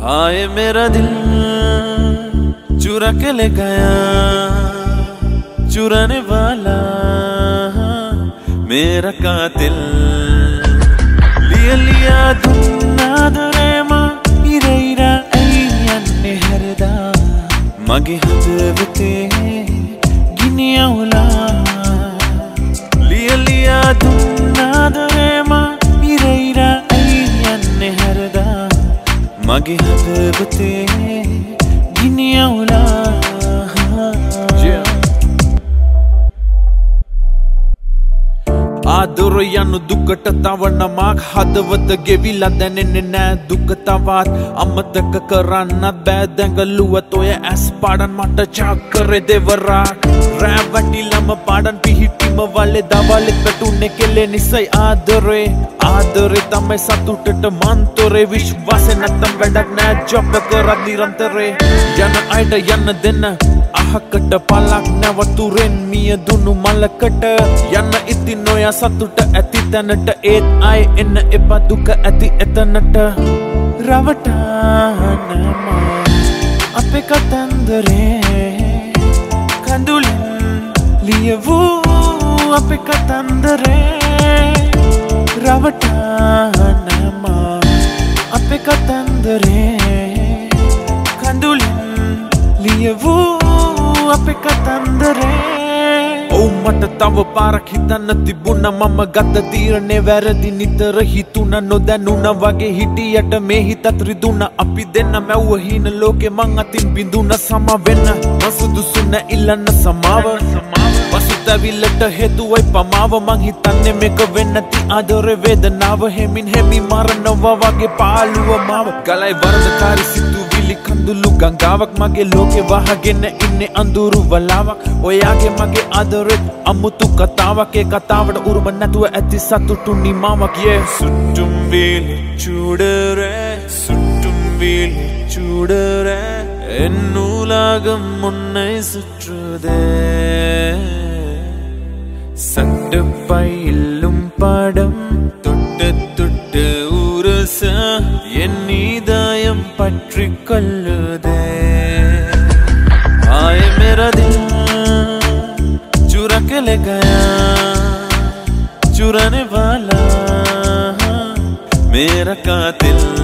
हाय मेरा दिल चुरा के ले गया, चुराने वाला मेरा कातिल. लिया लिया दुन्ना दुरेमा इरेरा अय्यन्ने हरदा मगे हदवते गिनियाउला. लिया लिया दुन्ना दुरेमा इरेरा अय्यन्ने हरदा मगे हदवते गिनियाउला. ආදරයනු දුකට තවන මාක් හදවත ගෙවිලා දැනෙන්නේ නෑ දුකතවත් අමතක කරන්න බෑ දැඟලුවත් ඔය ඇස් පාඩන් මට චාක් කරේ දෙවරක් රැවටිලම පාඩන් පිහිටිම වලේ දවල්ෙත් වැටුනේ කෙලේ නිසයි ආදරේ ආදරේ තමයි සතුටට මන්තරේ විශ්වාසෙ නැත්තම් වැඩක් නෑ ජොබ් එක කරත් නිරන්තරේ යන අයට යන්න දෙන්න අහකට පලක් නැවතුරෙන් මිය දුන්නු මලකට යන්න ඉතින් ඔයා සතුට ඇති තැනට ඒත් අය එන්න එපා දුක ඇති එතනට රවටානම අපේ කතන්දරේ කඳුලින් ලියවූ අපේ කතන්දරේ රවටානම අපේ කතන්දරේ කඳුලින් ලියවූ අපේ කතන්දරේ. ඔව් මට තව පාරක් හිතන්න තිබුණා මම ගත තීරණේ වැරදි නිතර හිතුණා නොදැනුණා වගේ හිටියට මේ හිතත් රිදුණා අපි දෙන්න මැව්ව හීන ලෝකේ මං අතින් බිඳුණා සම වෙන්න මං සුදුසු නැ ඉල්ලන්න සමාව පසුතැවිල්ලට හේතුවයි පමාව මං හිතන්නේ මේක වෙන්න ති ආදරේ වේදනාව හෙමින් හෙමි මරනවා වගේ පාළුව මාව ගලයි වරදකාරි සිතුවිලි කඳුළු ගංගාවක් මගේ ලෝකේ වහගෙන ඉන්නේ අඳුරු වලාවක් ඔයාගේ මගේ ආදරෙත් අමුතු කතාවක් ඒ කතාවට උරුම නැතුව ඇති සතුටු නිමාවක් yeah සුට්ටුම් වීලි චූඩරේ සුට්ටුම් වීලි චූඩරේ என்னுலகம் உன்னை சுற்றுதே சட்டு பையிலும் படம் தொட்டு தொட்டு உரச என் இதயம் பற்றி கொள்ளுதே. हाय मेरा दिल चुरा के ले गया, चुराने वाला मेरा कातिल.